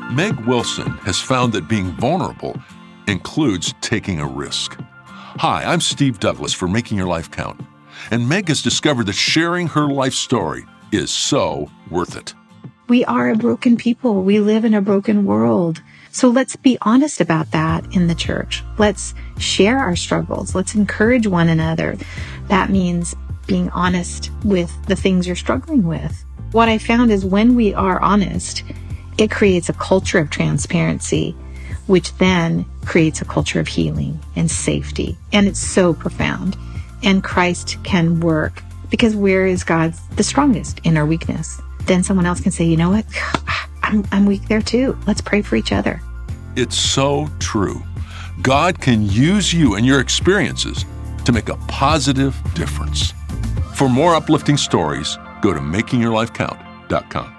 Meg Wilson has found that being vulnerable includes taking a risk. Hi, I'm Steve Douglas for Making Your Life Count, and Meg has discovered that sharing her life story is so worth it. We are a broken people. We live in a broken world. So let's be honest about that in the church. Let's share our struggles. Let's encourage one another. That means being honest with the things you're struggling with. What I found is when we are honest, it creates a culture of transparency, which then creates a culture of healing and safety. And it's so profound. And Christ can work because where is God the strongest? In our weakness. Then someone else can say, you know what? I'm weak there too. Let's pray for each other. It's so true. God can use you and your experiences to make a positive difference. For more uplifting stories, go to makingyourlifecount.com.